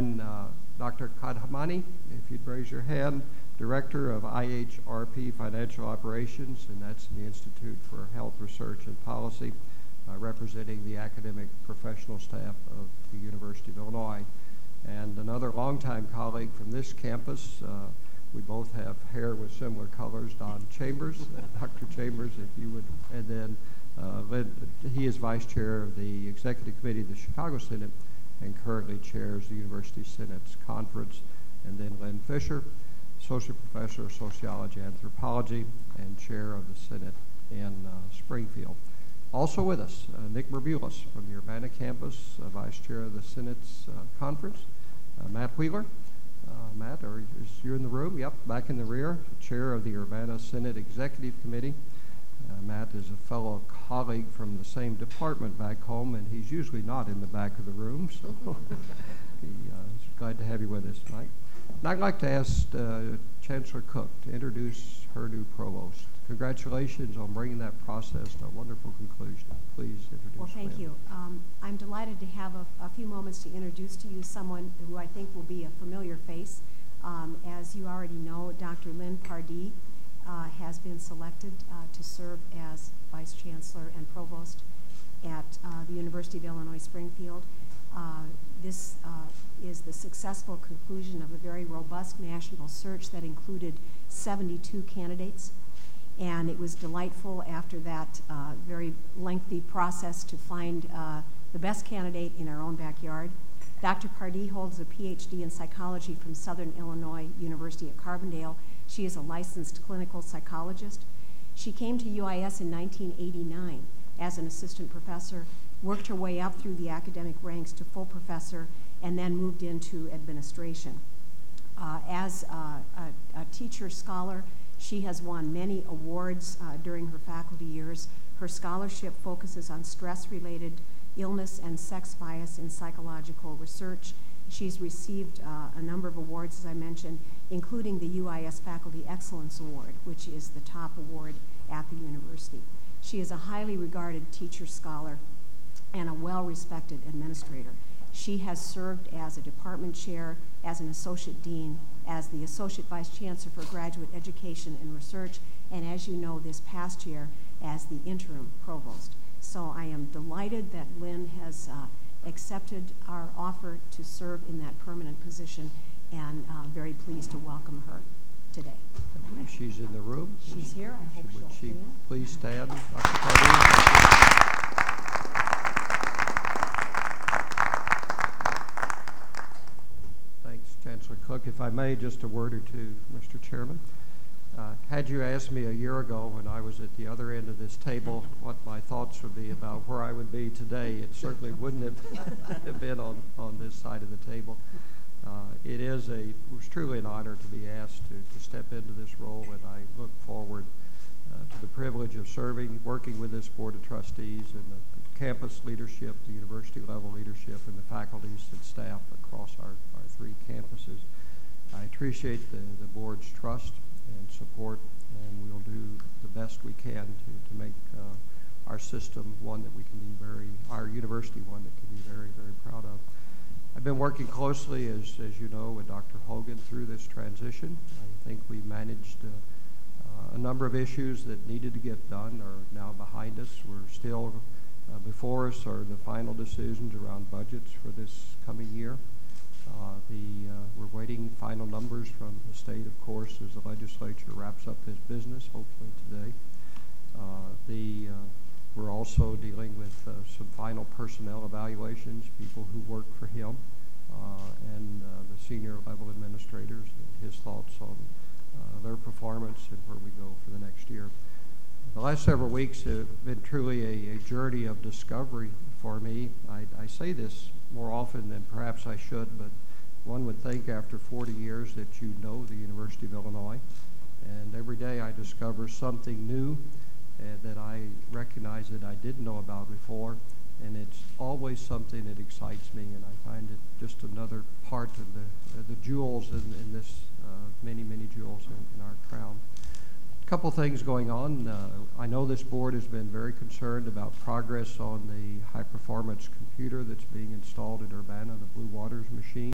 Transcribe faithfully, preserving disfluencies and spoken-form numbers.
and uh, Doctor Kadhamani, if you'd raise your hand, Director of I H R P Financial Operations, and that's the Institute for Health Research and Policy, uh, representing the academic professional staff of the University of Illinois. And another longtime colleague from this campus, uh, we both have hair with similar colors, Don Chambers, uh, Doctor Chambers, if you would, and then uh, Lynn, he is Vice Chair of the Executive Committee of the Chicago Synod and currently chairs the University Synods Conference, and then Lynn Fisher, Associate Professor of Sociology and Anthropology and Chair of the Synod in uh, Springfield. Also with us, uh, Nick Merbulis from the Urbana campus, uh, Vice Chair of the Synods uh, Conference. Uh, Matt Wheeler. Uh, Matt, are, is you in the room? Yep, back in the rear. Chair of the Urbana Synod Executive Committee. Uh, Matt is a fellow colleague from the same department back home, and he's usually not in the back of the room, so he, uh, he's glad to have you with us tonight. And I'd like to ask uh, Chancellor Cook to introduce her new provost. Congratulations on bringing that process to a wonderful conclusion. Please introduce Well, thank Lynn. you. Um, I'm delighted to have a, a few moments to introduce to you someone who I think will be a familiar face. Um, as you already know, Doctor Lynn Pardee uh, has been selected uh, to serve as Vice Chancellor and Provost at uh, the University of Illinois Springfield. Uh, this uh, is the successful conclusion of a very robust national search that included seventy-two candidates. And it was delightful after that uh, very lengthy process to find uh, the best candidate in our own backyard. Doctor Pardee holds a P H D in psychology from Southern Illinois University at Carbondale. She is a licensed clinical psychologist. She came to U I S in nineteen eighty-nine as an assistant professor, worked her way up through the academic ranks to full professor, and then moved into administration. Uh, as uh, a, a teacher scholar, she has won many awards uh, during her faculty years. Her scholarship focuses on stress-related illness and sex bias in psychological research. She's received uh, a number of awards, as I mentioned, including the U I S Faculty Excellence Award, which is the top award at the university. She is a highly regarded teacher scholar and a well-respected administrator. She has served as a department chair, as an associate dean, as the Associate Vice Chancellor for Graduate Education and Research, and as you know, this past year, as the interim provost. So I am delighted that Lynn has uh, accepted our offer to serve in that permanent position, and uh, very pleased to welcome her today. She's in the room. She's here. I hope Would she'll she stand. please stand, Doctor Pardee? Thanks, Chancellor Cook. If I may, just a word or two, Mister Chairman. Uh, had you asked me a year ago when I was at the other end of this table what my thoughts would be about where I would be today, it certainly wouldn't have, have been on, on this side of the table. Uh, it is a, it was truly an honor to be asked to, to step into this role, and I look forward uh, to the privilege of serving, working with this Board of Trustees and the campus leadership, the university level leadership, and the faculties and staff across our, our three campuses. I appreciate the, the board's trust and support, and we'll do the best we can to, to make uh, our system one that we can be very, our university one that can be very, very proud of. I've been working closely, as, as you know, with Doctor Hogan through this transition. I think we managed uh, uh, a number of issues that needed to get done are now behind us. We're still uh, before us are the final decisions around budgets for this coming year. Uh, the, uh, we're waiting final numbers from the state, of course, as the legislature wraps up this business, hopefully today. Uh, the, uh, we're also dealing with uh, some final personnel evaluations, people who work for him, uh, and uh, the senior level administrators, and his thoughts on uh, their performance and where we go for the next year. The last several weeks have been truly a, a journey of discovery for me. I, I say this more often than perhaps I should, but one would think after forty years that you know the University of Illinois, and every day I discover something new uh, that I recognize that I didn't know about before, and it's always something that excites me, and I find it just another part of the, uh, the jewels in, in this, uh, many, many jewels in, in our crown. A couple things going on. Uh, I know this board has been very concerned about progress on the high-performance computer that's being installed at Urbana, the Blue Waters machine.